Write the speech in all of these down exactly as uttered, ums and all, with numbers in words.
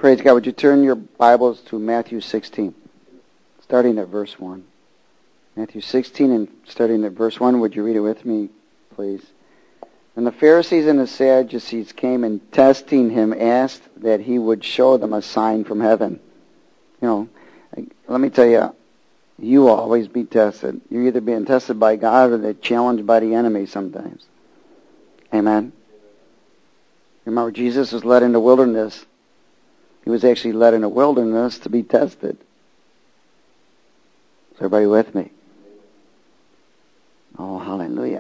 Praise God. Would you turn your Bibles to Matthew sixteen, starting at verse one. Matthew sixteen and starting at verse one. Would you read it with me, please? And the Pharisees and the Sadducees came and testing him asked that he would show them a sign from heaven. You know, let me tell you, you will always be tested. You're either being tested by God or they're challenged by the enemy sometimes. Amen. Remember, Jesus was led in the wilderness. He was actually led in the wilderness to be tested. Is everybody with me? Oh, hallelujah.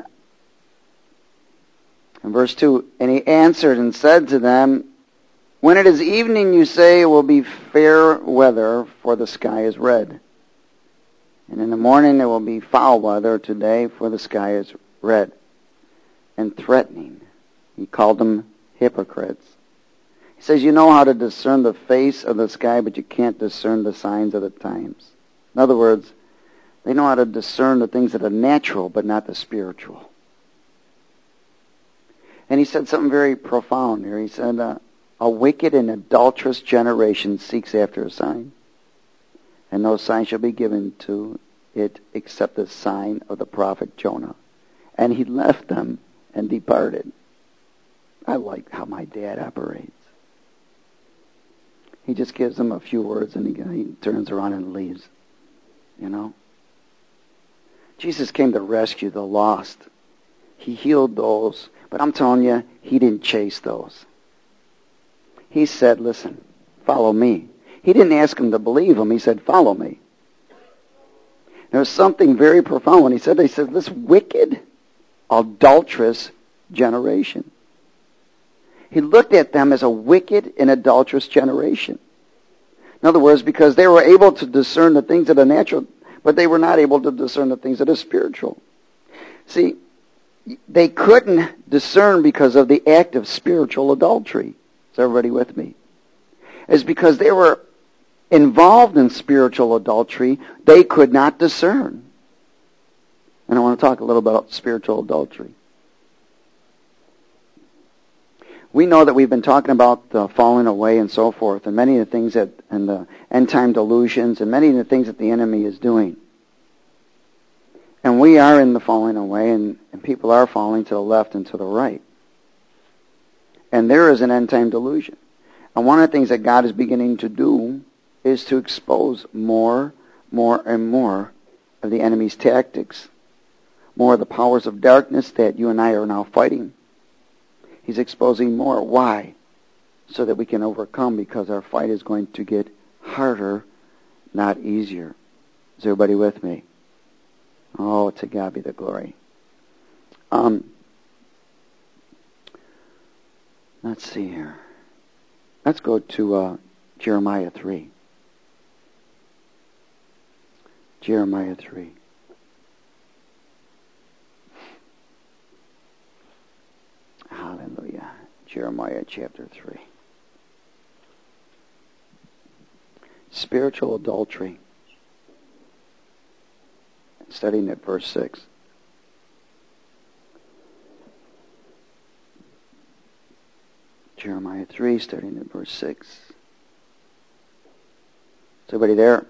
In verse two, and he answered and said to them, when it is evening, you say it will be fair weather, for the sky is red. And in the morning it will be foul weather today, for the sky is red. And threatening, he called them hypocrites. He says, you know how to discern the face of the sky, but you can't discern the signs of the times. In other words, they know how to discern the things that are natural, but not the spiritual. And he said something very profound here. He said, uh, a wicked and adulterous generation seeks after a sign, and no sign shall be given to it except the sign of the prophet Jonah. And he left them and departed. I like how my dad operates. He just gives them a few words and he, he turns around and leaves. You know? Jesus came to rescue the lost. He healed those. But I'm telling you, he didn't chase those. He said, listen, follow me. He didn't ask them to believe him. He said, follow me. There was something very profound when he said, he said, this wicked, adulterous generation. He looked at them as a wicked and adulterous generation. In other words, because they were able to discern the things that are natural, but they were not able to discern the things that are spiritual. See, they couldn't discern because of the act of spiritual adultery. Is everybody with me? It's because they were involved in spiritual adultery, they could not discern. And I want to talk a little about spiritual adultery. We know that we've been talking about the falling away and so forth, and many of the things that, and the end time delusions, and many of the things that the enemy is doing. And we are in the falling away, and, and people are falling to the left and to the right. And there is an end time delusion. And one of the things that God is beginning to do is to expose more, more, and more of the enemy's tactics, more of the powers of darkness that you and I are now fighting. He's exposing more. Why? So that we can overcome, because our fight is going to get harder, not easier. Is everybody with me? Oh, to God be the glory. Um, let's see here. Let's go to uh, Jeremiah three. Jeremiah three. Hallelujah. Jeremiah chapter three. Spiritual adultery. Studying at verse six. Jeremiah three, starting at verse six. Is everybody there?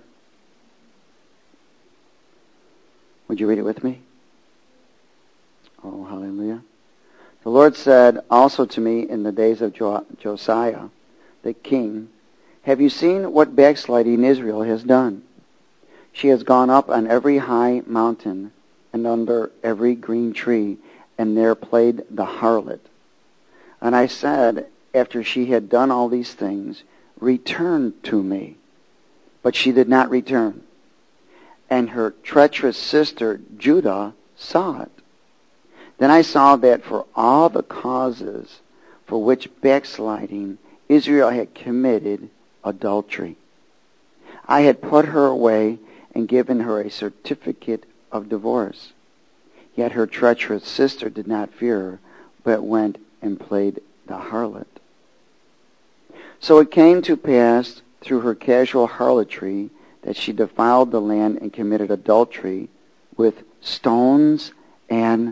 Would you read it with me? Oh, hallelujah. The Lord said also to me in the days of jo- Josiah, the king, have you seen what backsliding Israel has done? She has gone up on every high mountain and under every green tree, and there played the harlot. And I said, after she had done all these things, return to me. But she did not return. And her treacherous sister Judah saw it. Then I saw that for all the causes for which backsliding Israel had committed adultery, I had put her away and given her a certificate of divorce. Yet her treacherous sister did not fear her, but went and played the harlot. So it came to pass through her casual harlotry that she defiled the land and committed adultery with stones and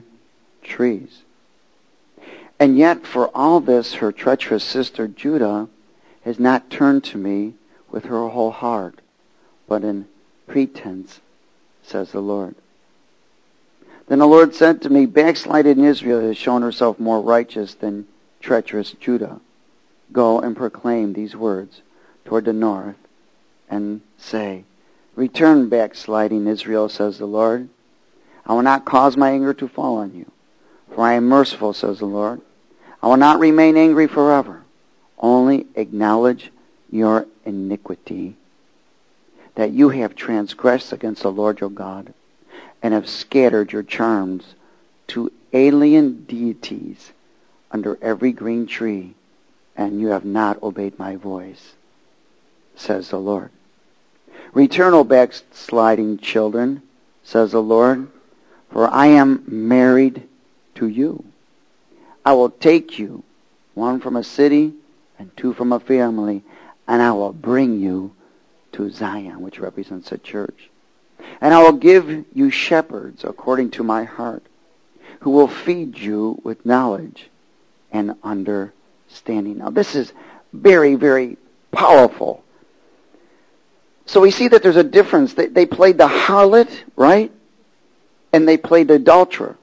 trees. And yet for all this her treacherous sister Judah has not turned to me with her whole heart, but in pretense, says the Lord. Then the Lord said to me, backsliding Israel has shown herself more righteous than treacherous Judah. Go and proclaim these words toward the north, and say, return, backsliding Israel, says the Lord. I will not cause my anger to fall on you, for I am merciful, says the Lord. I will not remain angry forever. Only acknowledge your iniquity, that you have transgressed against the Lord your God, and have scattered your charms to alien deities under every green tree, and you have not obeyed my voice, says the Lord. Return, O backsliding children, says the Lord, for I am married to you. I will take you, one from a city and two from a family, and I will bring you to Zion, which represents a church. And I will give you shepherds according to my heart, who will feed you with knowledge and understanding. Now this is very, very powerful. So we see that there's a difference. They, they played the harlot, right? And they played the adulterer.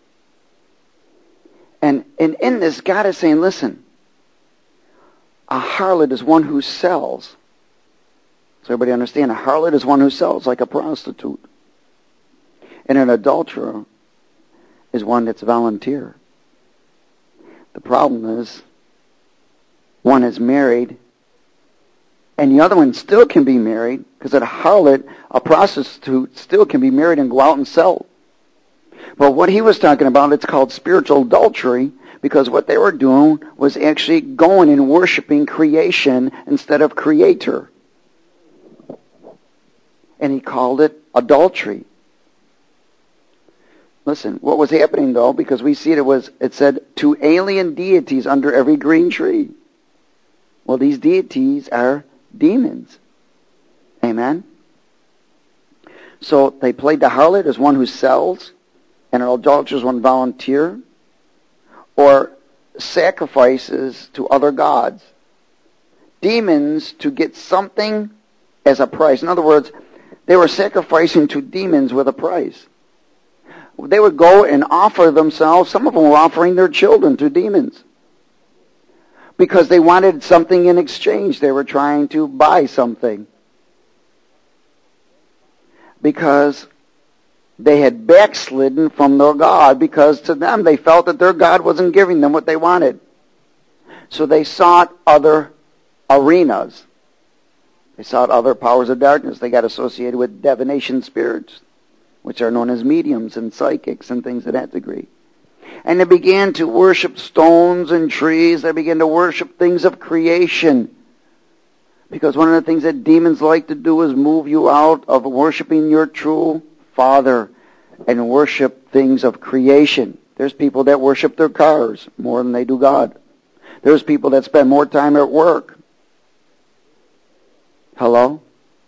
And, and in this, God is saying, listen, a harlot is one who sells. So everybody understand, a harlot is one who sells, like a prostitute. And an adulterer is one that's volunteer. The problem is, one is married, and the other one still can be married, because a harlot, a prostitute, still can be married and go out and sell. But what he was talking about, it's called spiritual adultery, because what they were doing was actually going and worshiping creation instead of Creator. And he called it adultery. Listen, what was happening though, because we see it, it was, it said, to alien deities under every green tree. Well, these deities are demons. Amen? So they played the harlot as one who sells, and an adulterer as one volunteer, or sacrifices to other gods. Demons to get something as a price. In other words, they were sacrificing to demons with a price. They would go and offer themselves. Some of them were offering their children to demons because they wanted something in exchange. They were trying to buy something because they had backslidden from their God, because to them they felt that their God wasn't giving them what they wanted. So they sought other arenas. They sought other powers of darkness. They got associated with divination spirits, which are known as mediums and psychics and things of that degree. And they began to worship stones and trees. They began to worship things of creation. Because one of the things that demons like to do is move you out of worshiping your true Father and worship things of creation. There's people that worship their cars more than they do God. There's people that spend more time at work. Hello?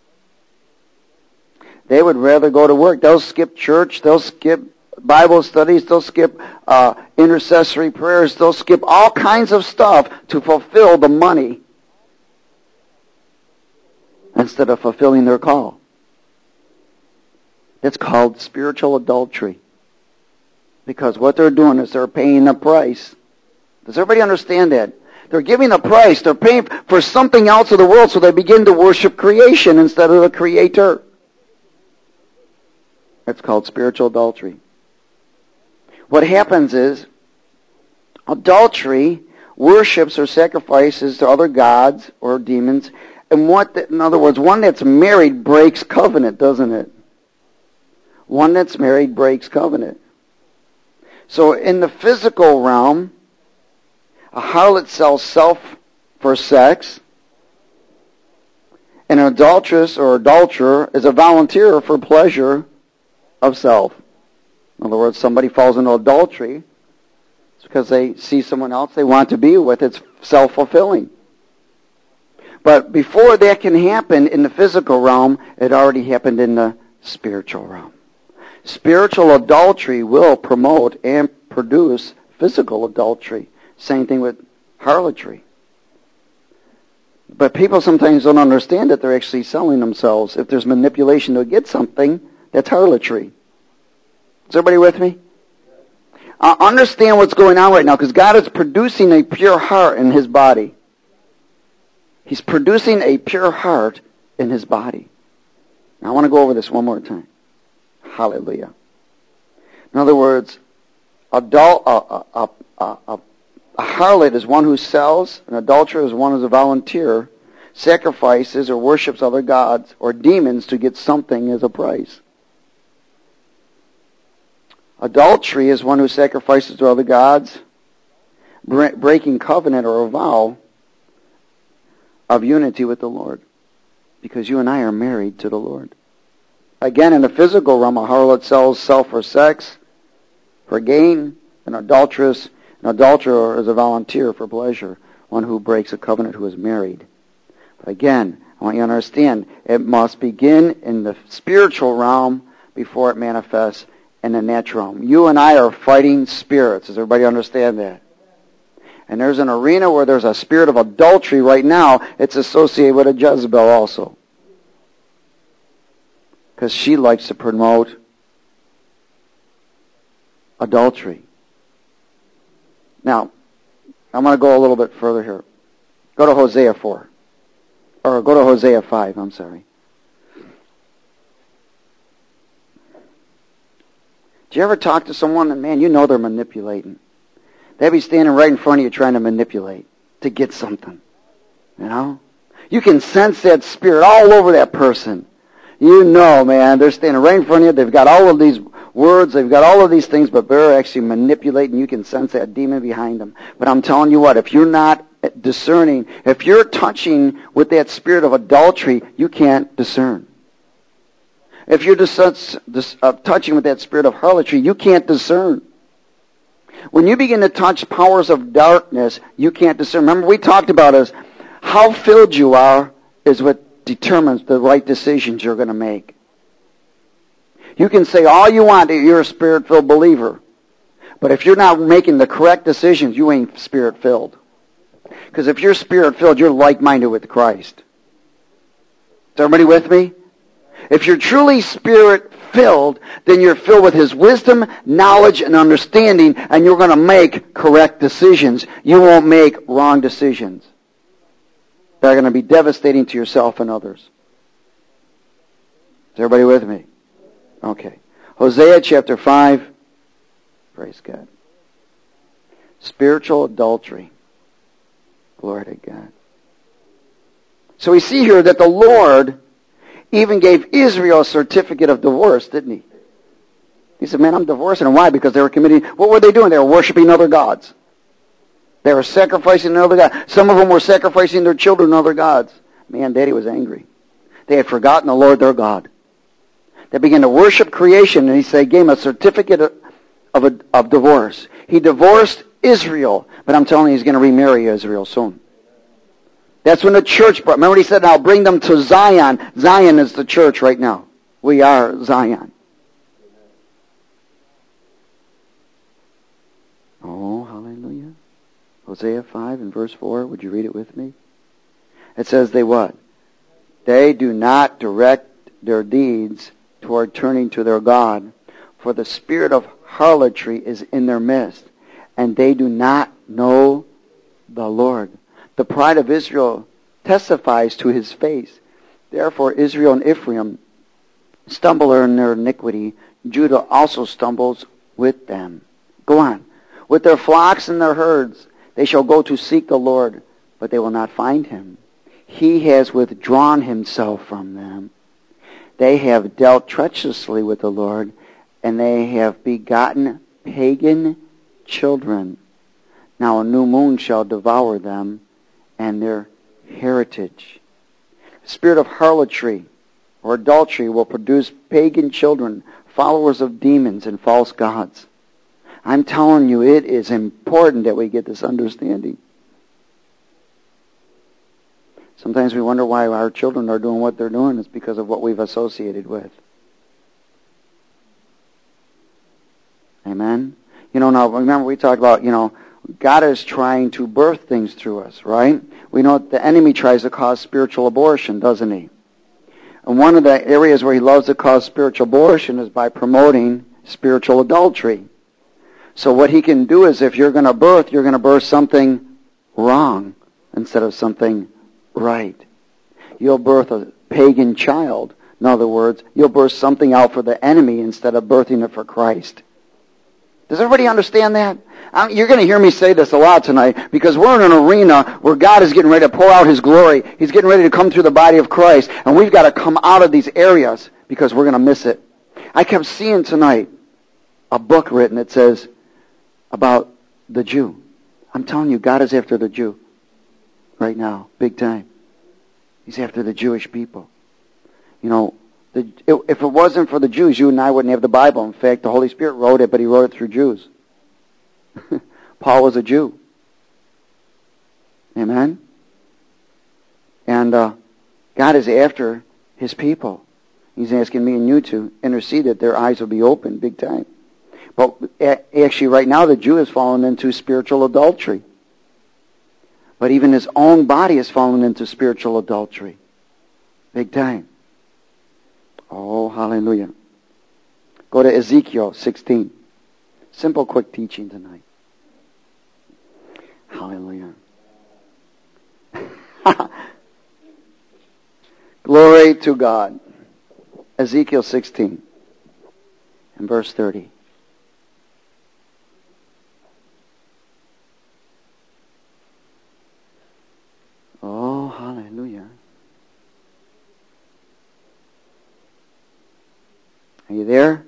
They would rather go to work. They'll skip church. They'll skip Bible studies. They'll skip uh, intercessory prayers. They'll skip all kinds of stuff to fulfill the money instead of fulfilling their call. It's called spiritual adultery. Because what they're doing is they're paying a price. Does everybody understand that? They're giving a price. They're paying for something else of the world, so they begin to worship creation instead of the Creator. It's called spiritual adultery. What happens is, adultery worships or sacrifices to other gods or demons, and what, the, in other words, one that's married breaks covenant, doesn't it? One that's married breaks covenant. So in the physical realm, a harlot sells self for sex, and an adulteress or adulterer is a volunteer for pleasure of self. In other words, somebody falls into adultery, it's because they see someone else they want to be with. It's self-fulfilling. But before that can happen in the physical realm, it already happened in the spiritual realm. Spiritual adultery will promote and produce physical adultery. Same thing with harlotry. But people sometimes don't understand that they're actually selling themselves. If there's manipulation to get something, that's harlotry. Is everybody with me? Uh, understand what's going on right now, because God is producing a pure heart in his body. He's producing a pure heart in his body. Now, I want to go over this one more time. Hallelujah. In other words, adult, a, a, a, a, a harlot is one who sells, an adulterer is one who's a volunteer, sacrifices or worships other gods or demons to get something as a price. Adultery is one who sacrifices to other gods, breaking covenant or a vow of unity with the Lord. Because you and I are married to the Lord. Again, in the physical realm, a harlot sells self for sex, for gain. An adulteress, an adulterer is a volunteer for pleasure, one who breaks a covenant who is married. But again, I want you to understand, it must begin in the spiritual realm before it manifests in the natural realm. You and I are fighting spirits. Does everybody understand that? And there's an arena where there's a spirit of adultery right now. It's associated with a Jezebel also. Because she likes to promote adultery. Now, I'm going to go a little bit further here. Go to Hosea four. Or go to Hosea five, I'm sorry. Do you ever talk to someone and, man, you know they're manipulating? They'll be standing right in front of you trying to manipulate to get something. You know? You can sense that spirit all over that person. You know, man, they're standing right in front of you. They've got all of these words. They've got all of these things, but they're actually manipulating. You can sense that demon behind them. But I'm telling you what, if you're not discerning, if you're touching with that spirit of adultery, you can't discern. If you're dis- dis- uh, touching with that spirit of harlotry, you can't discern. When you begin to touch powers of darkness, you can't discern. Remember, we talked about is how filled you are is what determines the right decisions you're going to make. You can say all you want that you're a spirit-filled believer, but if you're not making the correct decisions, you ain't spirit-filled. Because if you're spirit-filled, you're like-minded with Christ. Is everybody with me? If you're truly spirit-filled, then you're filled with his wisdom, knowledge, and understanding, and you're going to make correct decisions. You won't make wrong decisions. They're going to be devastating to yourself and others. Is everybody with me? Okay. Hosea chapter five. Praise God. Spiritual adultery. Glory to God. So we see here that the Lord even gave Israel a certificate of divorce, didn't he? He said, man, I'm divorcing them. Why? Because they were committing, what were they doing? They were worshiping other gods. They were sacrificing other gods. Some of them were sacrificing their children to other gods. Man, Daddy was angry. They had forgotten the Lord their God. They began to worship creation, and he said, gave him a certificate of, of, a, of divorce. He divorced Israel, but I'm telling you, he's going to remarry Israel soon. That's when the church brought, remember he said, I'll bring them to Zion. Zion is the church right now. We are Zion. Oh, hallelujah. Hosea five and verse four, would you read it with me? It says they what? They do not direct their deeds toward turning to their God, for the spirit of harlotry is in their midst, and they do not know the Lord. The pride of Israel testifies to his face. Therefore Israel and Ephraim stumble in their iniquity. Judah also stumbles with them. Go on. With their flocks and their herds, they shall go to seek the Lord, but they will not find him. He has withdrawn himself from them. They have dealt treacherously with the Lord, and they have begotten pagan children. Now a new moon shall devour them, and their heritage. The spirit of harlotry or adultery will produce pagan children, followers of demons and false gods. I'm telling you, it is important that we get this understanding. Sometimes we wonder why our children are doing what they're doing. It's because of what we've associated with. Amen? You know, now remember we talked about, you know, God is trying to birth things through us, right? We know the enemy tries to cause spiritual abortion, doesn't he? And one of the areas where he loves to cause spiritual abortion is by promoting spiritual adultery. So what he can do is if you're going to birth, you're going to birth something wrong instead of something right. You'll birth a pagan child. In other words, you'll birth something out for the enemy instead of birthing it for Christ. Does everybody understand that? Um, you're going to hear me say this a lot tonight because we're in an arena where God is getting ready to pour out His glory. He's getting ready to come through the body of Christ. And we've got to come out of these areas because we're going to miss it. I kept seeing tonight a book written that says about the Jew. I'm telling you, God is after the Jew right now, big time. He's after the Jewish people. You know, the, if it wasn't for the Jews, you and I wouldn't have the Bible. In fact, the Holy Spirit wrote it, but He wrote it through Jews. Paul was a Jew. Amen? And uh, God is after His people. He's asking me and you to intercede that their eyes will be open big time. But actually right now the Jew has fallen into spiritual adultery. But even his own body has fallen into spiritual adultery. Big time. Oh, hallelujah. Go to Ezekiel sixteen. Simple, quick teaching tonight. Hallelujah. Glory to God. Ezekiel sixteen and verse thirty. Oh, hallelujah. Are you there?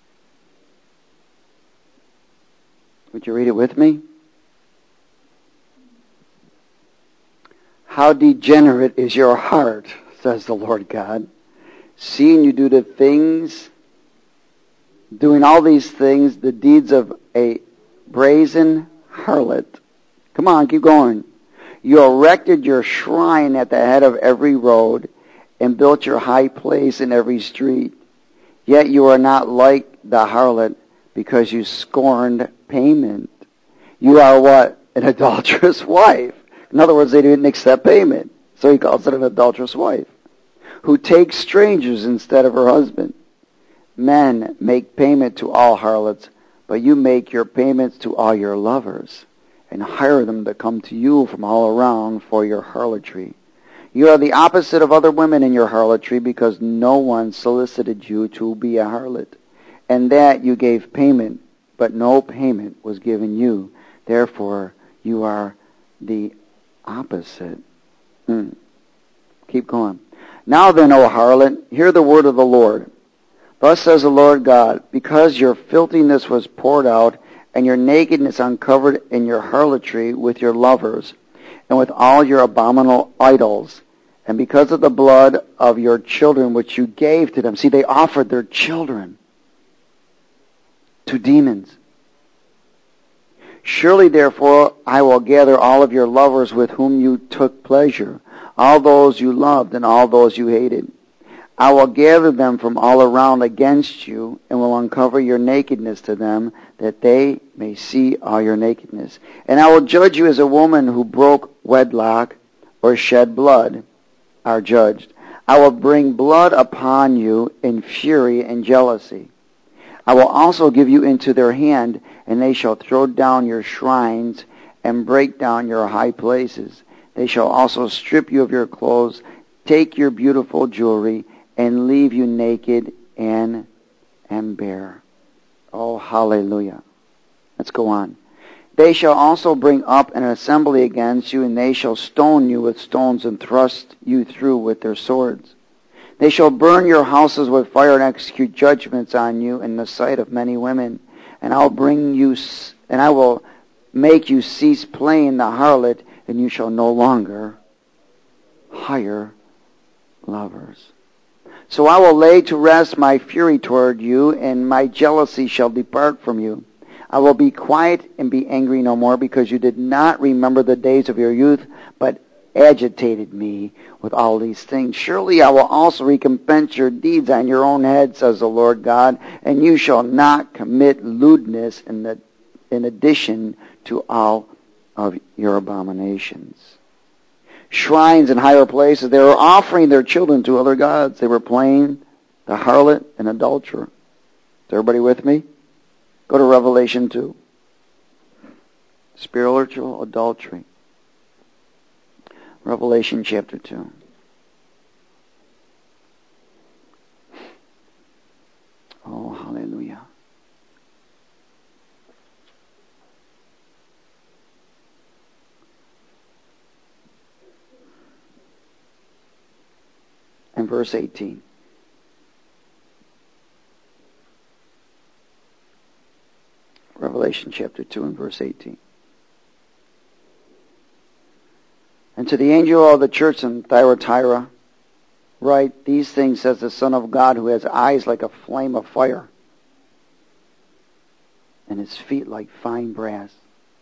Would you read it with me? How degenerate is your heart, says the Lord God, seeing you do the things, doing all these things, the deeds of a brazen harlot. Come on, keep going. You erected your shrine at the head of every road and built your high place in every street. Yet you are not like the harlot because you scorned payment. You are what? An adulterous wife. In other words, they didn't accept payment. So he calls it an adulterous wife. Who takes strangers instead of her husband. Men make payment to all harlots, but you make your payments to all your lovers and hire them to come to you from all around for your harlotry. You are the opposite of other women in your harlotry because no one solicited you to be a harlot. And that you gave payment, but no payment was given you. Therefore, you are the opposite. Hmm. Keep going. Now then, O harlot, hear the word of the Lord. Thus says the Lord God, because your filthiness was poured out, and your nakedness uncovered in your harlotry with your lovers, and with all your abominable idols, and because of the blood of your children which you gave to them. See, they offered their children to demons. Surely, therefore, I will gather all of your lovers with whom you took pleasure, all those you loved and all those you hated. I will gather them from all around against you, and will uncover your nakedness to them, that they may see all your nakedness. And I will judge you as a woman who broke wedlock or shed blood are judged. I will bring blood upon you in fury and jealousy. I will also give you into their hand, and they shall throw down your shrines and break down your high places. They shall also strip you of your clothes, take your beautiful jewelry, and leave you naked and, and bare. Oh, hallelujah. Let's go on. They shall also bring up an assembly against you, and they shall stone you with stones and thrust you through with their swords. They shall burn your houses with fire and execute judgments on you in the sight of many women. And I'll bring you, and I will make you cease playing the harlot, and you shall no longer hire lovers. So I will lay to rest my fury toward you, and my jealousy shall depart from you. I will be quiet and be angry no more, because you did not remember the days of your youth, but agitated me with all these things. Surely I will also recompense your deeds on your own head, says the Lord God, and you shall not commit lewdness in the in addition to all of your abominations. Shrines in higher places, they were offering their children to other gods. They were playing the harlot and adulterer. Is everybody with me? Go to Revelation two. Spiritual adultery. Revelation chapter two. Oh, hallelujah. And verse eighteen. Revelation chapter two and verse eighteen. And to the angel of the church in Thyatira, write, these things says the Son of God, who has eyes like a flame of fire, and his feet like fine brass.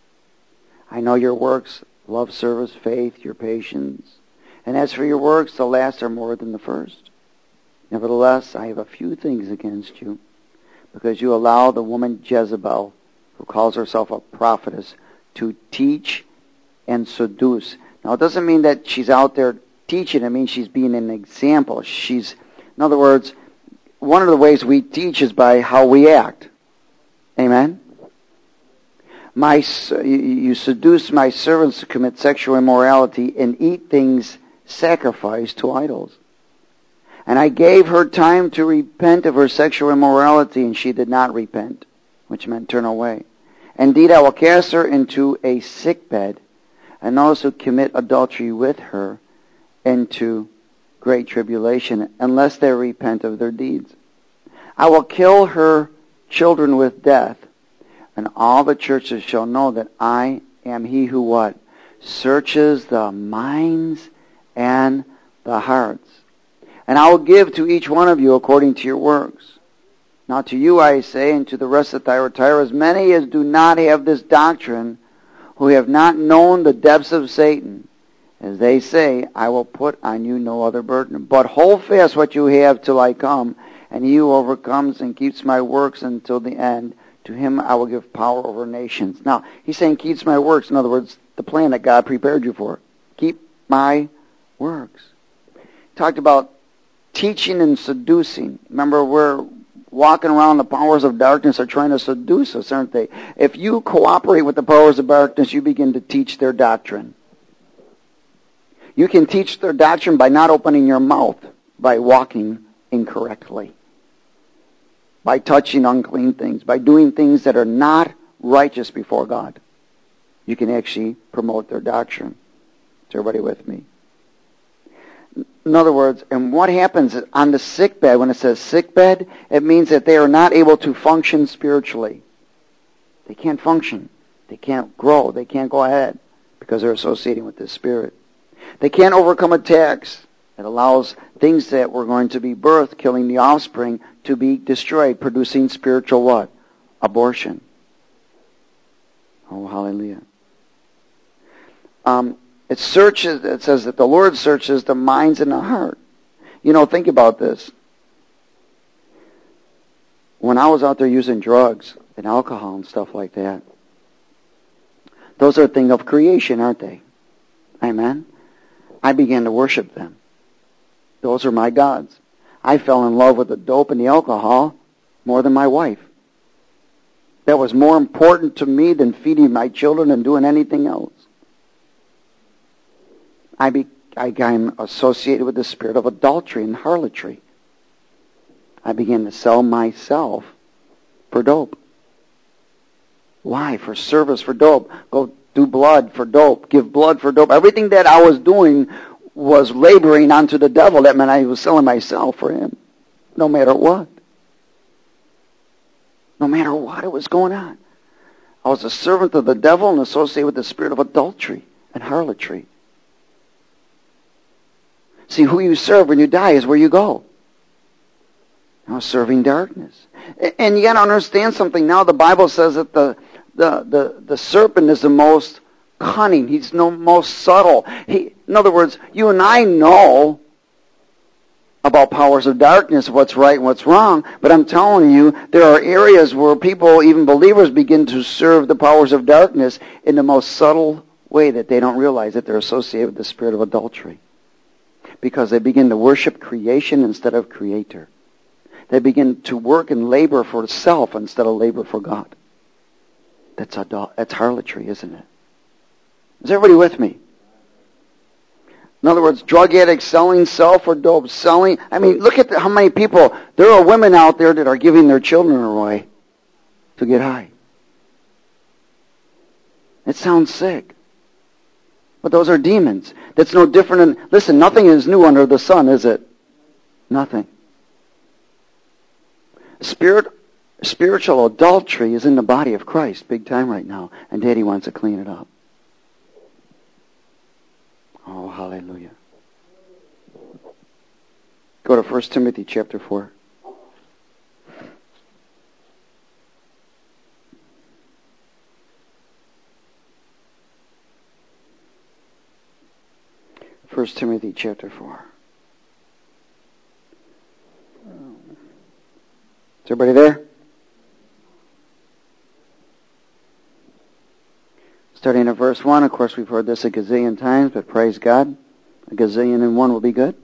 I know your works, love, service, faith, your patience. And as for your works, the last are more than the first. Nevertheless, I have a few things against you, because you allow the woman Jezebel, who calls herself a prophetess, to teach and seduce. Now, it doesn't mean that she's out there teaching. It means she's being an example. She's, in other words, one of the ways we teach is by how we act. Amen? My, you seduce my servants to commit sexual immorality and eat things sacrificed to idols. And I gave her time to repent of her sexual immorality, and she did not repent, which meant turn away. Indeed, I will cast her into a sickbed, and also commit adultery with her into great tribulation, unless they repent of their deeds. I will kill her children with death, and all the churches shall know that I am he who what? Searches the minds and the hearts. And I will give to each one of you according to your works. Now to you I say, and to the rest of Thyatira, as many as do not have this doctrine, who have not known the depths of Satan, as they say, I will put on you no other burden. But hold fast what you have till I come, and he who overcomes and keeps my works until the end, to him I will give power over nations. Now, he's saying keeps my works. In other words, the plan that God prepared you for. Keep my works. He talked about teaching and seducing. Remember, we're walking around, the powers of darkness are trying to seduce us, aren't they? If you cooperate with the powers of darkness, you begin to teach their doctrine. You can teach their doctrine by not opening your mouth, by walking incorrectly, by touching unclean things, by doing things that are not righteous before God. You can actually promote their doctrine. Is everybody with me? In other words, and what happens on the sick bed, when it says sick bed, it means that they are not able to function spiritually. They can't function. They can't grow. They can't go ahead because they're associating with this spirit. They can't overcome attacks. It allows things that were going to be birthed, killing the offspring, to be destroyed, producing spiritual what? Abortion. Oh, hallelujah. Um, It searches, it says that the Lord searches the minds and the heart. You know, think about this. When I was out there using drugs and alcohol and stuff like that, those are a thing of creation, aren't they? Amen? I began to worship them. Those are my gods. I fell in love with the dope and the alcohol more than my wife. That was more important to me than feeding my children and doing anything else. I became associated with the spirit of adultery and harlotry. I began to sell myself for dope. Why? For service for dope. Go do blood for dope. Give blood for dope. Everything that I was doing was laboring onto the devil. That meant I was selling myself for him. No matter what. No matter what it was going on. I was a servant of the devil and associated with the spirit of adultery and harlotry. See, who you serve when you die is where you go. Now, serving darkness. And you got to understand something now. The Bible says that the, the, the, the serpent is the most cunning. He's the most subtle. He, in other words, you and I know about powers of darkness, what's right and what's wrong. But I'm telling you, there are areas where people, even believers, begin to serve the powers of darkness in the most subtle way that they don't realize that they're associated with the spirit of adultery. Because they begin to worship creation instead of Creator. They begin to work and labor for self instead of labor for God. That's adul- that's harlotry, isn't it? Is everybody with me? In other words, drug addicts selling self or dope, selling. I mean, look at the, how many people, there are women out there that are giving their children away to get high. It sounds sick. But those are demons. That's no different than, listen, nothing is new under the sun, is it? Nothing. Spirit, spiritual adultery is in the body of Christ big time right now, and Daddy wants to clean it up. Oh, hallelujah. Go to First Timothy chapter four. First Timothy chapter four. Is everybody there? Starting at verse one, of course we've heard this a gazillion times, but praise God, a gazillion and one will be good.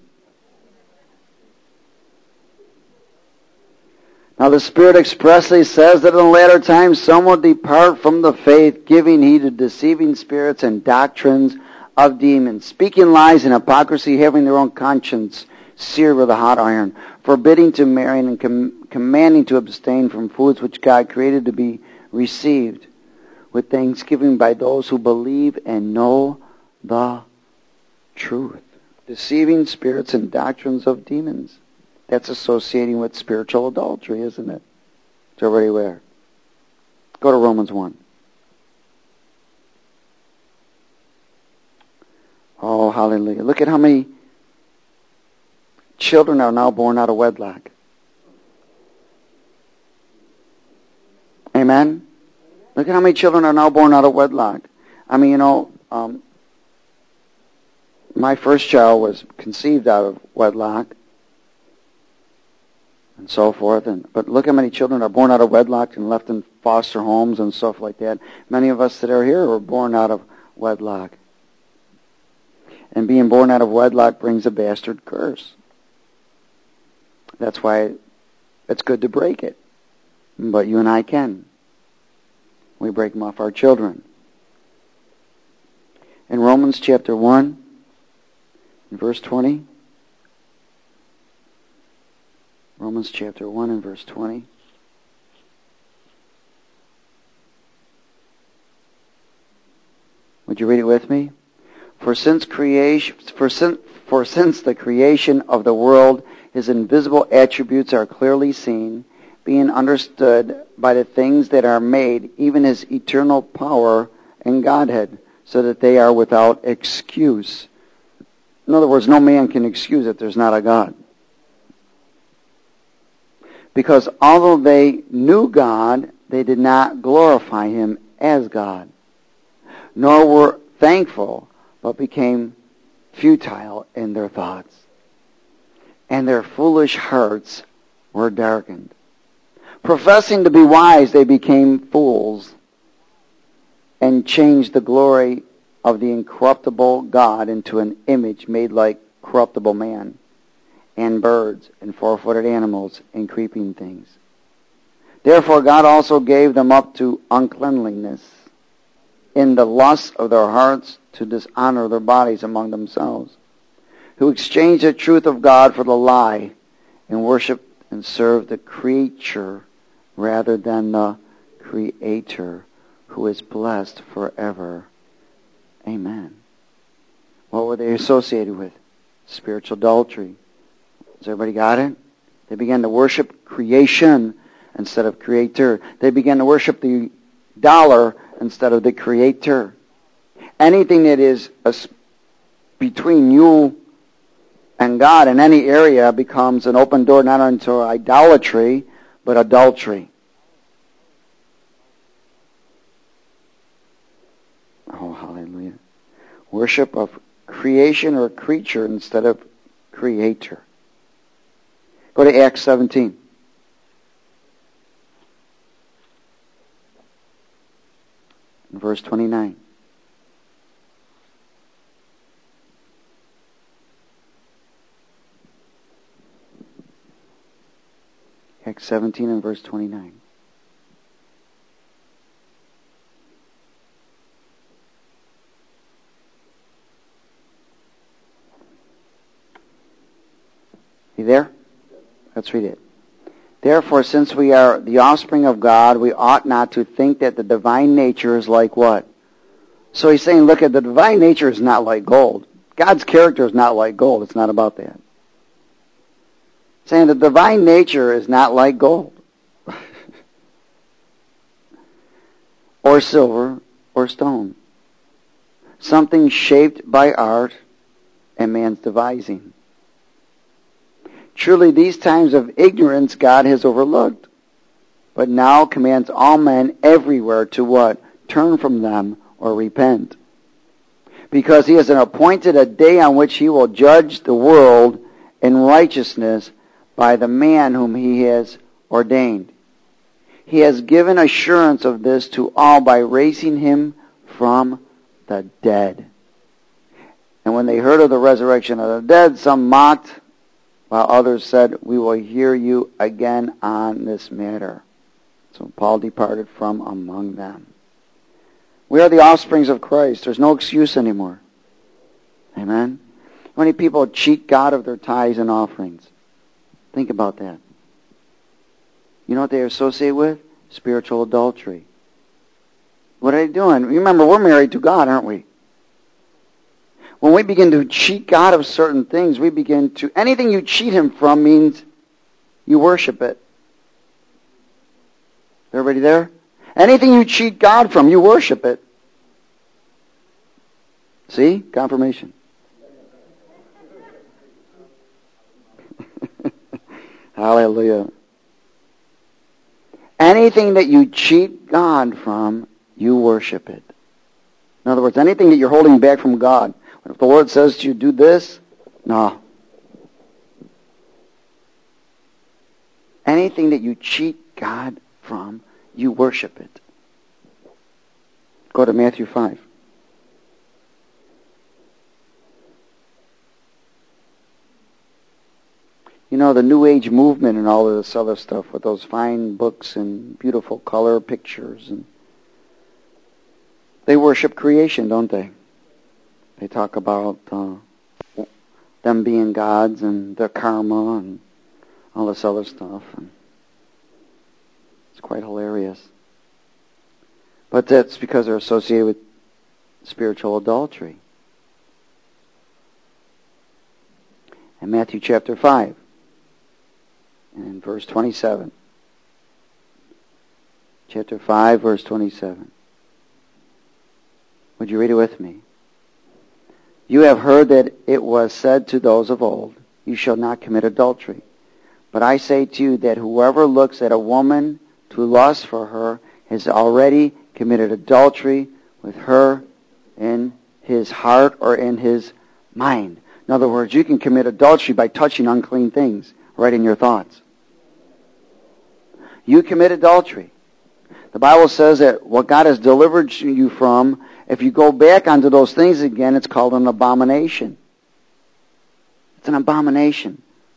Now the Spirit expressly says that in the latter times some will depart from the faith, giving heed to deceiving spirits and doctrines of demons, speaking lies and hypocrisy, having their own conscience seared with a hot iron, forbidding to marry and com- commanding to abstain from foods which God created to be received with thanksgiving by those who believe and know the truth. Deceiving spirits and doctrines of demons. That's associating with spiritual adultery, isn't it? It's already aware. Go to Romans one. Oh, hallelujah. Look at how many children are now born out of wedlock. Amen? Look at how many children are now born out of wedlock. I mean, you know, um, my first child was conceived out of wedlock and so forth. And but look how many children are born out of wedlock and left in foster homes and stuff like that. Many of us that are here were born out of wedlock. And being born out of wedlock brings a bastard curse. That's why it's good to break it. But you and I can. We break them off our children. In Romans chapter one, in verse twenty. Romans chapter one and verse twenty. Would you read it with me? For since creation, for since, for since the creation of the world, his invisible attributes are clearly seen, being understood by the things that are made, even his eternal power and Godhead, so that they are without excuse. In other words, no man can excuse that there's not a God. Because although they knew God, they did not glorify him as God, nor were thankful, but became futile in their thoughts. And their foolish hearts were darkened. Professing to be wise, they became fools and changed the glory of the incorruptible God into an image made like corruptible man and birds and four-footed animals and creeping things. Therefore God also gave them up to uncleanliness in the lust of their hearts to dishonor their bodies among themselves, who exchanged the truth of God for the lie and worshiped and served the creature rather than the Creator, who is blessed forever. Amen. What were they associated with? Spiritual adultery. Has everybody got it? They began to worship creation instead of Creator. They began to worship the dollar instead of the Creator. Anything that is a, between you and God in any area becomes an open door not only to idolatry, but adultery. Oh, hallelujah. Worship of creation or creature instead of Creator. Go to Acts seventeen. Verse twenty-nine. Acts seventeen and verse twenty-nine. You there? Let's read it. Therefore, since we are the offspring of God, we ought not to think that the divine nature is like what? So he's saying, look, at the divine nature is not like gold. God's character is not like gold. It's not about that. Saying the divine nature is not like gold. or silver or stone. Something shaped by art and man's devising. Truly, these times of ignorance God has overlooked, but now commands all men everywhere to what? Turn from them or repent. Because he has appointed a day on which he will judge the world in righteousness by the man whom he has ordained. He has given assurance of this to all by raising him from the dead. And when they heard of the resurrection of the dead, some mocked, while others said, we will hear you again on this matter. So Paul departed from among them. We are the offsprings of Christ. There's no excuse anymore. Amen? How many people cheat God of their tithes and offerings? Think about that. You know what they associate with? Spiritual adultery. What are they doing? Remember, we're married to God, aren't we? When we begin to cheat God of certain things, we begin to... Anything you cheat him from means you worship it. Everybody there? Anything you cheat God from, you worship it. See? Confirmation. Hallelujah. Anything that you cheat God from, you worship it. In other words, anything that you're holding back from God. If the Lord says to you, do this, no. Anything that you cheat God from, you worship it. Go to Matthew five. You know, the New Age movement and all of this other stuff with those fine books and beautiful color pictures. And they worship creation, don't they? They talk about uh, them being gods and their karma and all this other stuff. And it's quite hilarious. But that's because they're associated with spiritual adultery. In Matthew chapter five, and verse twenty-seven. Chapter five, verse twenty-seven. Would you read it with me? You have heard that it was said to those of old, you shall not commit adultery. But I say to you that whoever looks at a woman to lust for her has already committed adultery with her in his heart or in his mind. In other words, you can commit adultery by touching unclean things right in your thoughts. You commit adultery. The Bible says that what God has delivered you from, if you go back onto those things again, it's called an abomination. It's an abomination.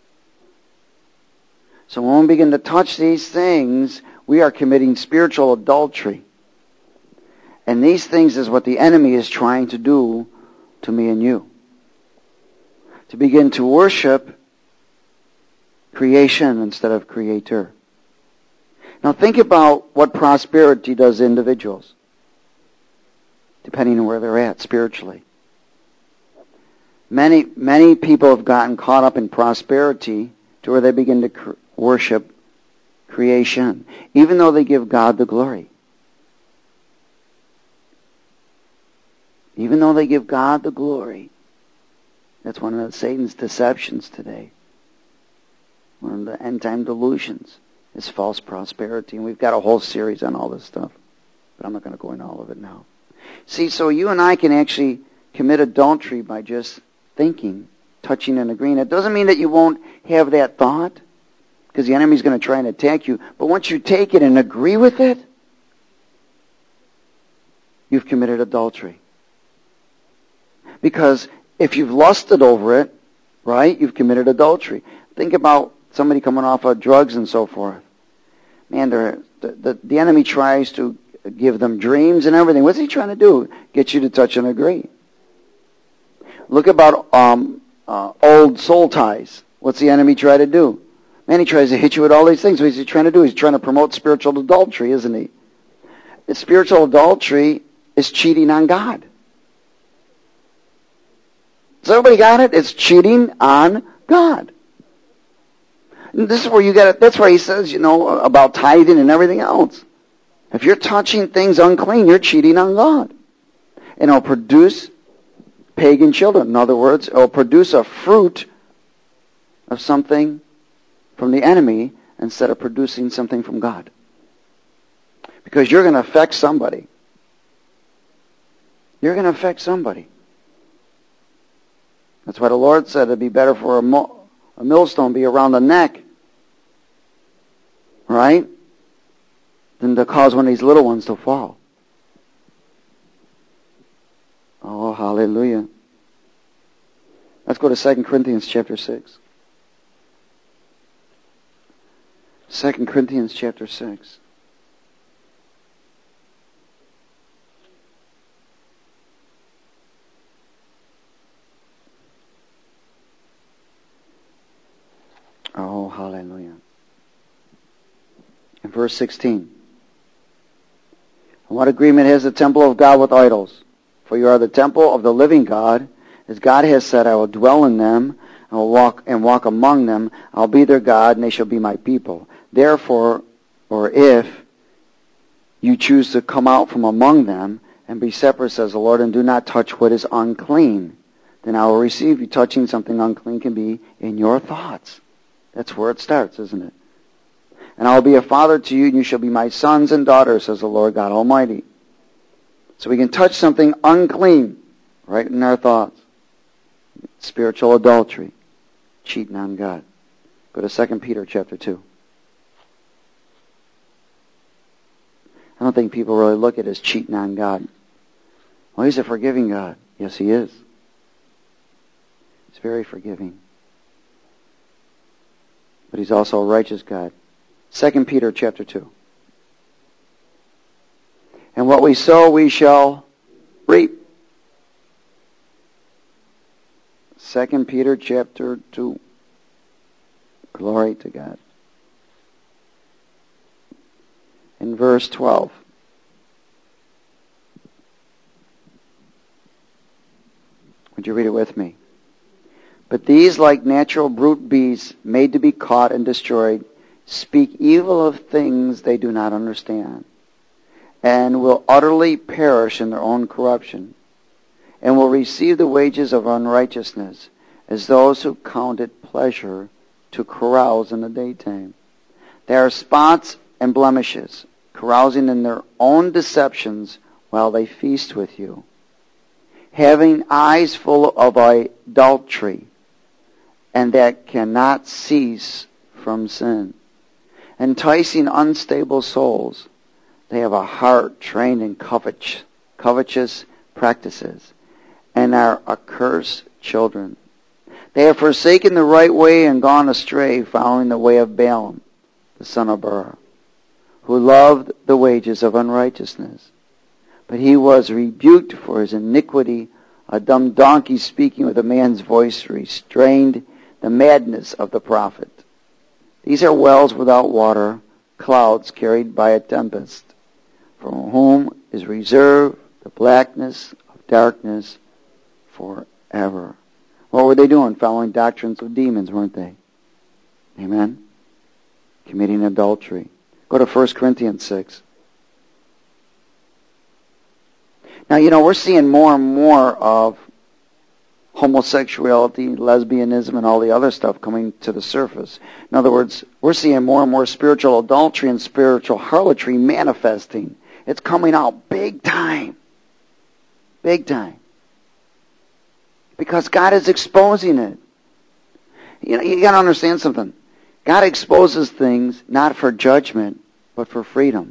So when we begin to touch these things, we are committing spiritual adultery. And these things is what the enemy is trying to do to me and you. To begin to worship creation instead of creator. Now think about what prosperity does to individuals, depending on where they're at spiritually. Many, many people have gotten caught up in prosperity to where they begin to cr- worship creation, even though they give God the glory. Even though they give God the glory. That's one of Satan's deceptions today. One of the end-time delusions is false prosperity. And we've got a whole series on all this stuff. But I'm not going to go into all of it now. See, so you and I can actually commit adultery by just thinking, touching, and agreeing. It doesn't mean that you won't have that thought. because the enemy's going to try and attack you. But once you take it and agree with it, you've committed adultery. Because if you've lusted over it, right, you've committed adultery. Think about somebody coming off of drugs and so forth. Man, the, the, the enemy tries to give them dreams and everything. What's he trying to do? Get you to touch and agree. Look about um, uh, old soul ties. What's the enemy try to do? Man, he tries to hit you with all these things. What's he trying to do? He's trying to promote spiritual adultery, isn't he? Spiritual adultery is cheating on God. Has everybody got it? It's cheating on God. And this is where you got it. That's why he says, you know, about tithing and everything else. If you're touching things unclean, you're cheating on God. And it'll produce pagan children. In other words, it'll produce a fruit of something from the enemy instead of producing something from God. Because you're going to affect somebody. You're going to affect somebody. That's why the Lord said it'd be better for a, mo- a millstone be around the neck, right, than to cause one of these little ones to fall. Oh, hallelujah. Let's go to Second Corinthians chapter six. Second Corinthians chapter six. Oh, hallelujah. In verse sixteen. And what agreement has the temple of God with idols? For you are the temple of the living God. As God has said, I will dwell in them, I will walk and walk among them. I'll be their God, and they shall be my people. Therefore, or if you choose to come out from among them and be separate, says the Lord, and do not touch what is unclean, then I will receive you. Touching something unclean can be in your thoughts. That's where it starts, isn't it? And I will be a father to you, and you shall be my sons and daughters, says the Lord God Almighty. So we can touch something unclean right in our thoughts. Spiritual adultery. Cheating on God. Go to Second Peter chapter two. I don't think people really look at it as cheating on God. Well, he's a forgiving God. Yes, he is. He's very forgiving. But he's also a righteous God. Second Peter chapter two. And what we sow, we shall reap. Second Peter chapter two. Glory to God. In verse twelve. Would you read it with me? But these, like natural brute beasts, made to be caught and destroyed, speak evil of things they do not understand, and will utterly perish in their own corruption, and will receive the wages of unrighteousness, as those who count it pleasure to carouse in the daytime. They are spots and blemishes, carousing in their own deceptions while they feast with you, having eyes full of adultery, and that cannot cease from sin. Enticing unstable souls, they have a heart trained in covet- covetous practices, and are accursed children. They have forsaken the right way and gone astray, following the way of Balaam, the son of Beor, who loved the wages of unrighteousness. But he was rebuked for his iniquity. A dumb donkey speaking with a man's voice restrained the madness of the prophet. These are wells without water, clouds carried by a tempest, from whom is reserved the blackness of darkness forever. What were they doing? Following doctrines of demons, weren't they? Amen? Committing adultery. Go to First Corinthians six. Now, you know, we're seeing more and more of homosexuality, lesbianism, and all the other stuff coming to the surface. In other words, we're seeing more and more spiritual adultery and spiritual harlotry manifesting. It's coming out big time. Big time. Because God is exposing it. You know, you got to understand something. God exposes things not for judgment, but for freedom.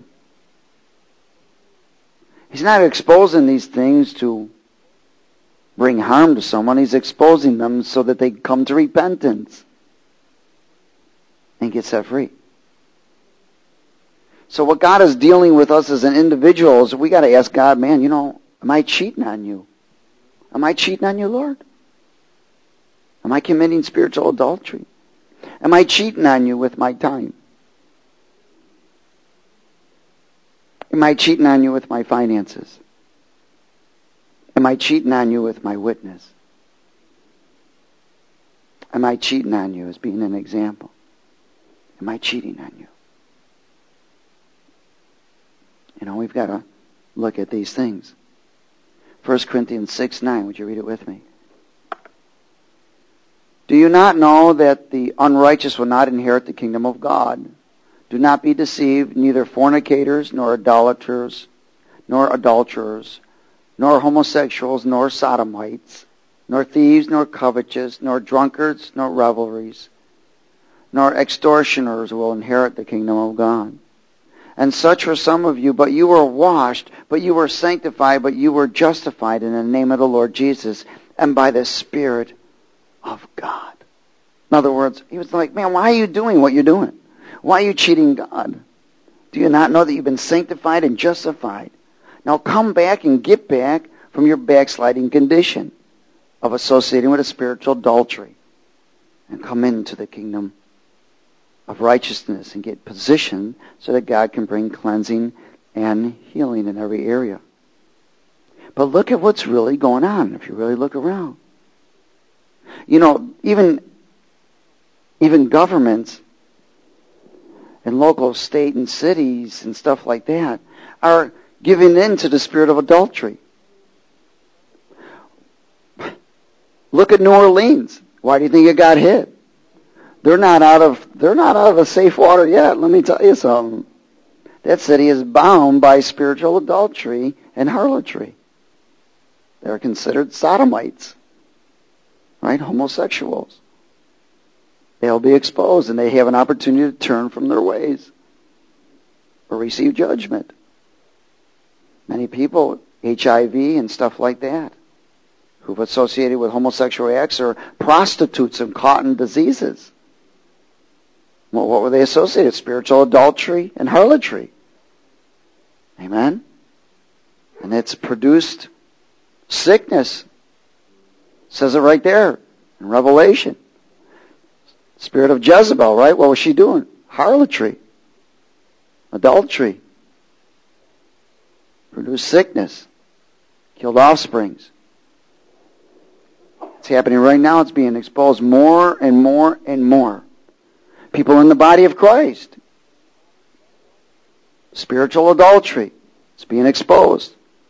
He's not exposing these things to bring harm to someone. He's exposing them so that they come to repentance and get set free. So what God is dealing with us as an individual is we got to ask God, man, you know, am I cheating on you? Am I cheating on you, Lord? Am I committing spiritual adultery? Am I cheating on you with my time? Am I cheating on you with my finances? Am I cheating on you with my witness? Am I cheating on you as being an example? Am I cheating on you? You know, we've got to look at these things. First Corinthians six nine, would you read it with me? Do you not know that the unrighteous will not inherit the kingdom of God? Do not be deceived, neither fornicators, nor idolaters, nor adulterers, nor homosexuals, nor sodomites, nor thieves, nor covetous, nor drunkards, nor revelries, nor extortioners will inherit the kingdom of God. And such were some of you, but you were washed, but you were sanctified, but you were justified in the name of the Lord Jesus, and by the Spirit of God. In other words, he was like, man, why are you doing what you're doing? Why are you cheating God? Do you not know that you've been sanctified and justified? Now come back and get back from your backsliding condition of associating with a spiritual adultery and come into the kingdom of righteousness and get positioned so that God can bring cleansing and healing in every area. But look at what's really going on if you really look around. You know, even, even governments and local state and cities and stuff like that are giving in to the spirit of adultery. Look at New Orleans. Why do you think it got hit? They're not out of they're not out of the safe water yet. Let me tell you something. That city is bound by spiritual adultery and harlotry. They're considered sodomites, right? Homosexuals. They'll be exposed, and they have an opportunity to turn from their ways or receive judgment. Many people, H I V and stuff like that, who've associated with homosexual acts are prostitutes and caught in diseases. Well, what were they associated? Spiritual adultery and harlotry. Amen? And it's produced sickness. It says it right there in Revelation. Spirit of Jezebel, right? What was she doing? Harlotry. Adultery. Produced sickness. Killed offsprings. It's happening right now. It's being exposed more and more and more. People in the body of Christ. Spiritual adultery. It's being exposed.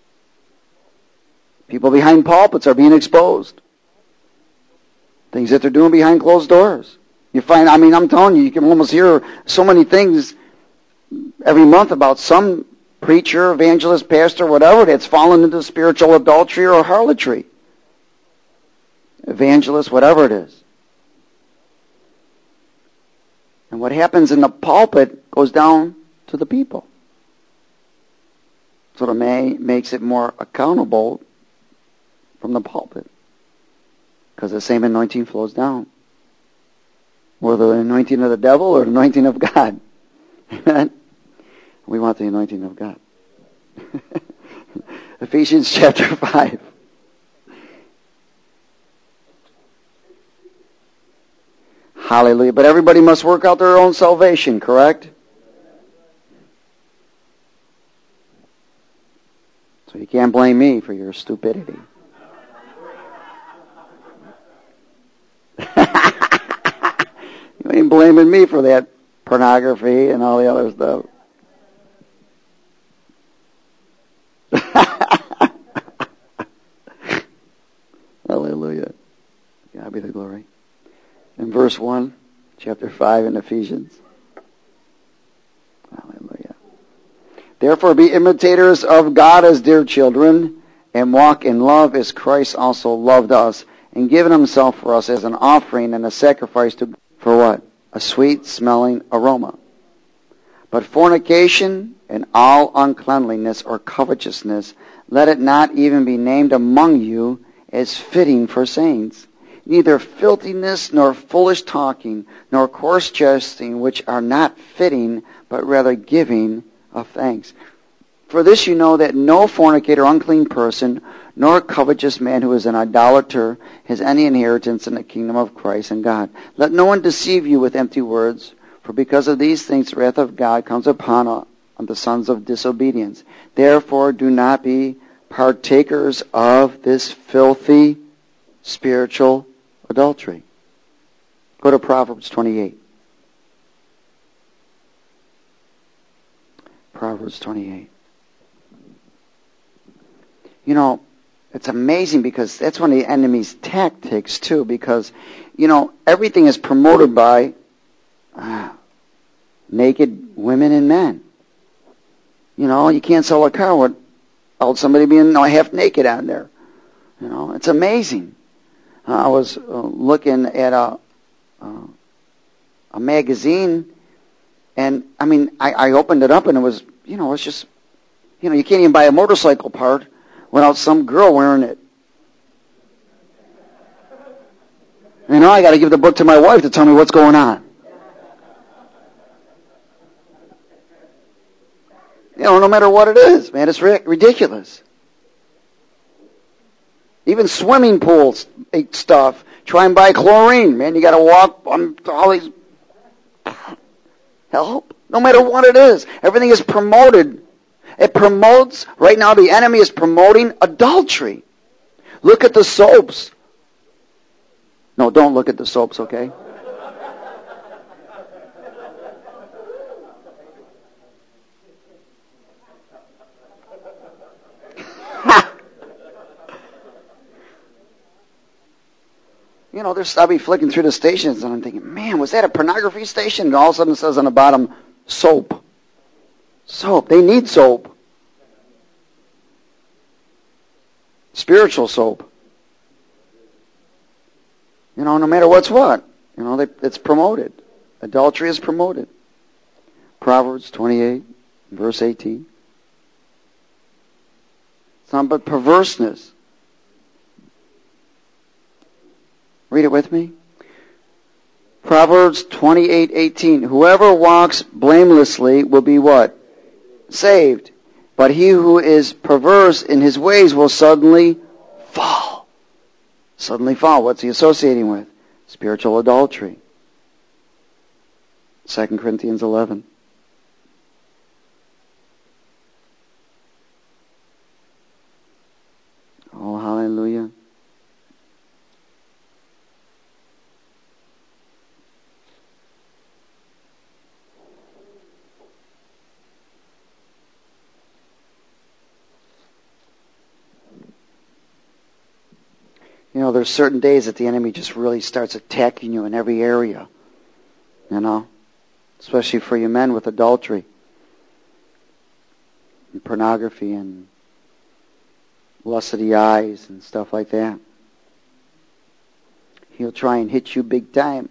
People behind pulpits are being exposed. Things that they're doing behind closed doors. You find, I mean, I'm telling you, you can almost hear so many things every month about some preacher, evangelist, pastor, whatever, that's fallen into spiritual adultery or harlotry. Evangelist, whatever it is. And what happens in the pulpit goes down to the people. So it may, makes it more accountable from the pulpit. Because the same anointing flows down. Whether the anointing of the devil or the anointing of God. Amen? We want the anointing of God. Ephesians chapter five. Hallelujah. But everybody must work out their own salvation, correct? So you can't blame me for your stupidity. You ain't blaming me for that pornography and all the other stuff. Hallelujah. God be the glory. In verse one, chapter five in Ephesians. Hallelujah. Therefore be imitators of God as dear children, and walk in love as Christ also loved us, and given himself for us as an offering and a sacrifice to, for what? a sweet-smelling aroma. But fornication and all uncleanliness or covetousness, let it not even be named among you as fitting for saints. Neither filthiness, nor foolish talking, nor coarse jesting, which are not fitting, but rather giving of thanks. For this you know that no fornicator, unclean person, nor covetous man who is an idolater has any inheritance in the kingdom of Christ and God. Let no one deceive you with empty words, for because of these things the wrath of God comes upon uh, on the sons of disobedience. Therefore do not be partakers of this filthy spiritual adultery. Go to Proverbs twenty-eight. Proverbs twenty-eight. You know, it's amazing because that's one of the enemy's tactics too, because, you know, everything is promoted by uh, naked women and men. You know, you can't sell a car without somebody being no, half naked on there. You know, it's amazing. Uh, I was uh, looking at a uh, a magazine, and I mean, I, I opened it up, and it was, you know, it's just, you know, you can't even buy a motorcycle part without some girl wearing it. You know, I got to give the book to my wife to tell me what's going on. You know, no matter what it is, man, it's ridiculous. Even swimming pools stuff. Try and buy chlorine, man. You got to walk on all these. Help. No matter what it is, everything is promoted. It promotes, right now the enemy is promoting adultery. Look at the soaps. No, don't look at the soaps, okay? You know, there's, I'll be flicking through the stations and I'm thinking, man, was that a pornography station? And all of a sudden it says on the bottom, soap. Soap. They need soap. Spiritual soap. You know, no matter what's what. You know, they, it's promoted. Adultery is promoted. Proverbs twenty-eight, verse eighteen. It's not but perverseness. Read it with me. Proverbs twenty-eight eighteen. Whoever walks blamelessly will be what? Saved. But he who is perverse in his ways will suddenly fall. Suddenly fall. What's he associating with? Spiritual adultery. Second Corinthians eleven. Oh, hallelujah. You know, there's certain days that the enemy just really starts attacking you in every area. You know? Especially for you men with adultery. And pornography and lust of the eyes and stuff like that. He'll try and hit you big time.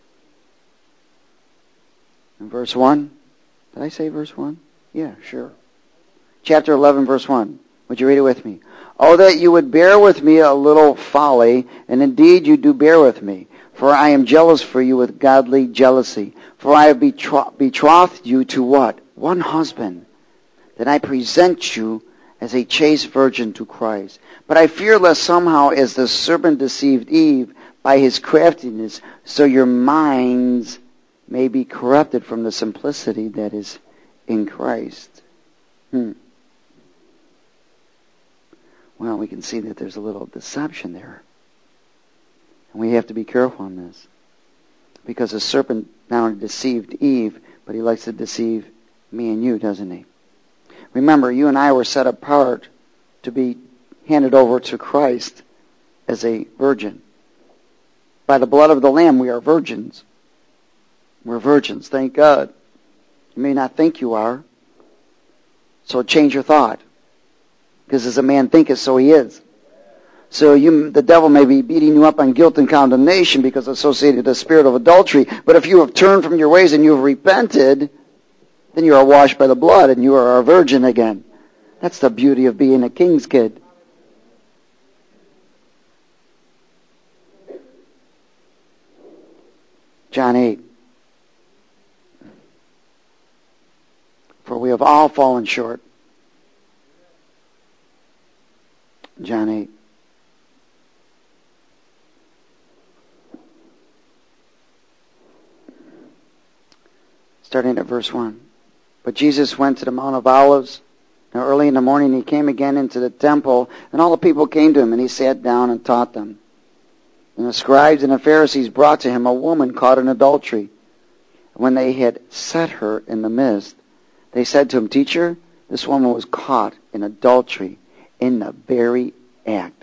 In verse one. Did I say verse one? Yeah, sure. Chapter eleven, verse one. Would you read it with me? Oh, that you would bear with me a little folly, and indeed you do bear with me. For I am jealous for you with godly jealousy. For I have betro- betrothed you to what? One husband, that I present you as a chaste virgin to Christ. But I fear lest somehow as the serpent deceived Eve by his craftiness, so your minds may be corrupted from the simplicity that is in Christ. Hmm. Well, we can see that there's a little deception there. And we have to be careful on this. Because the serpent not only deceived Eve, but he likes to deceive me and you, doesn't he? Remember, you and I were set apart to be handed over to Christ as a virgin. By the blood of the Lamb, we are virgins. We're virgins, thank God. You may not think you are. So change your thought. Because as a man thinketh, so he is. So you, the devil may be beating you up on guilt and condemnation because associated with the spirit of adultery. But if you have turned from your ways and you have repented, then you are washed by the blood and you are a virgin again. That's the beauty of being a king's kid. John eight. For we have all fallen short. John eight. Starting at verse one. But Jesus went to the Mount of Olives. Now early in the morning he came again into the temple, and all the people came to him, and he sat down and taught them. And the scribes and the Pharisees brought to him a woman caught in adultery. When they had set her in the midst, they said to him, Teacher, this woman was caught in adultery in the very act.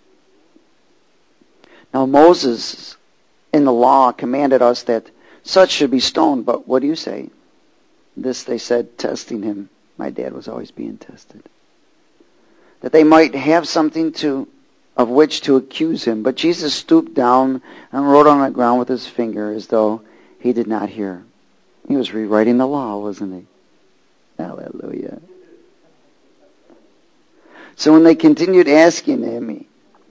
Now Moses in the law commanded us that such should be stoned, but what do you say? This they said, testing him. My dad was always being tested. That they might have something to of which to accuse him. But Jesus stooped down and wrote on the ground with his finger as though he did not hear. He was rewriting the law, wasn't he? Hallelujah. So when they continued asking him,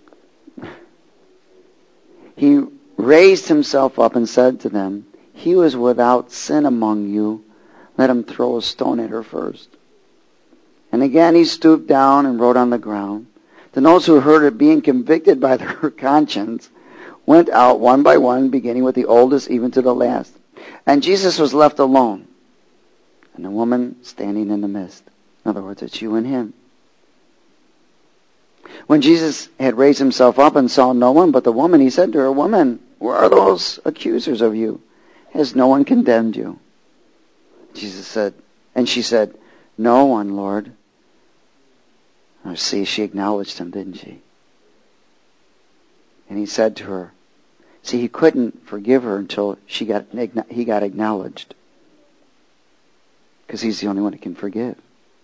he raised himself up and said to them, He who is without sin among you, let him throw a stone at her first. And again he stooped down and wrote on the ground. Then those who heard it, being convicted by their conscience, went out one by one, beginning with the oldest even to the last. And Jesus was left alone, and the woman standing in the midst. In other words, it's you and him. When Jesus had raised himself up and saw no one but the woman, he said to her, Woman, where are those accusers of you? Has no one condemned you? Jesus said, and she said, No one, Lord. Oh, see, she acknowledged him, didn't she? And he said to her, see, he couldn't forgive her until she got he got acknowledged. Because he's the only one who can forgive.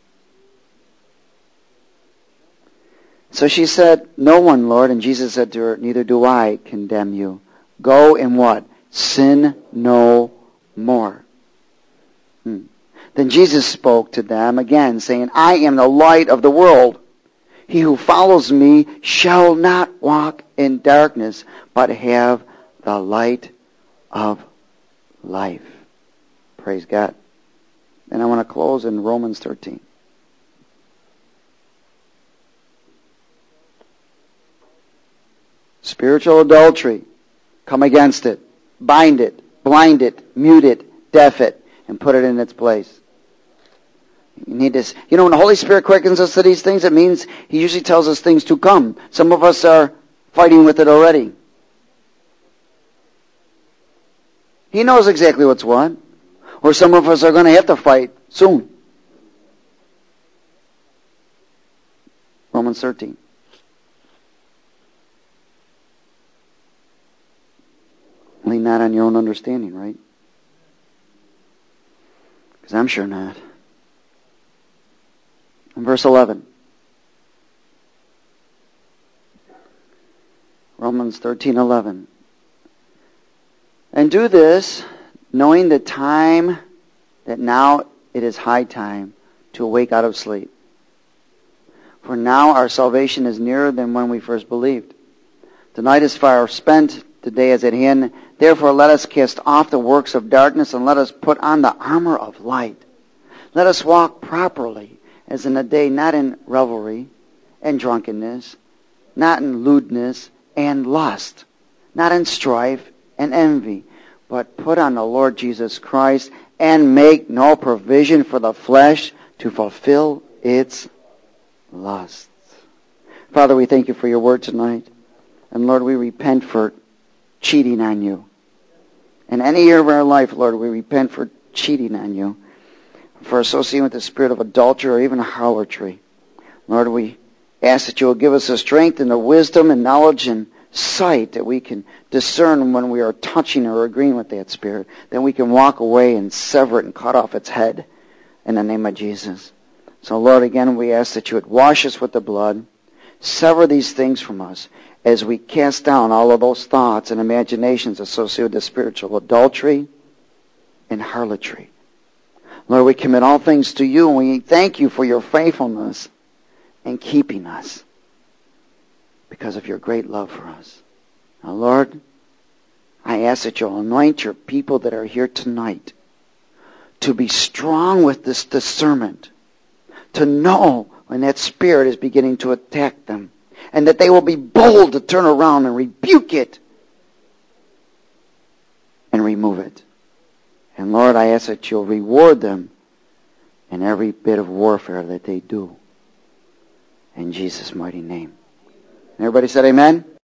So she said, No one, Lord. And Jesus said to her, Neither do I condemn you. Go and what? Sin no more. Hmm. Then Jesus spoke to them again, saying, I am the light of the world. He who follows me shall not walk in darkness, but have the light of life. Praise God. And I want to close in Romans thirteen. Spiritual adultery. Come against it. Bind it. Blind it. Mute it. Deaf it. And put it in its place. You need this. You know, when the Holy Spirit quickens us to these things, it means He usually tells us things to come. Some of us are fighting with it already. He knows exactly what's what. Or some of us are going to have to fight soon. Romans thirteen. Lean not on your own understanding, right? Because I'm sure not. In verse eleven. Romans thirteen eleven. And do this, knowing the time that now it is high time to awake out of sleep. For now our salvation is nearer than when we first believed. The night is far spent, the day is at hand. Therefore let us cast off the works of darkness and let us put on the armor of light. Let us walk properly as in the day, not in revelry and drunkenness, not in lewdness and lust, not in strife and envy, but put on the Lord Jesus Christ and make no provision for the flesh to fulfill its lusts. Father, we thank you for your word tonight. And Lord, we repent for cheating on you. In any area of our life, Lord, we repent for cheating on you, for associating with the spirit of adultery or even harlotry. Lord, we ask that you will give us the strength and the wisdom and knowledge and sight that we can discern when we are touching or agreeing with that spirit, that we can walk away and sever it and cut off its head in the name of Jesus. So, Lord, again, we ask that you would wash us with the blood, Sever these things from us as we cast down all of those thoughts and imaginations associated with spiritual adultery and harlotry. Lord, we commit all things to you, and we thank you for your faithfulness in keeping us because of your great love for us. Now, Lord, I ask that you'll anoint your people that are here tonight to be strong with this discernment, to know when that spirit is beginning to attack them, and that they will be bold to turn around and rebuke it and remove it. And Lord, I ask that you'll reward them in every bit of warfare that they do. In Jesus' mighty name. And everybody said amen?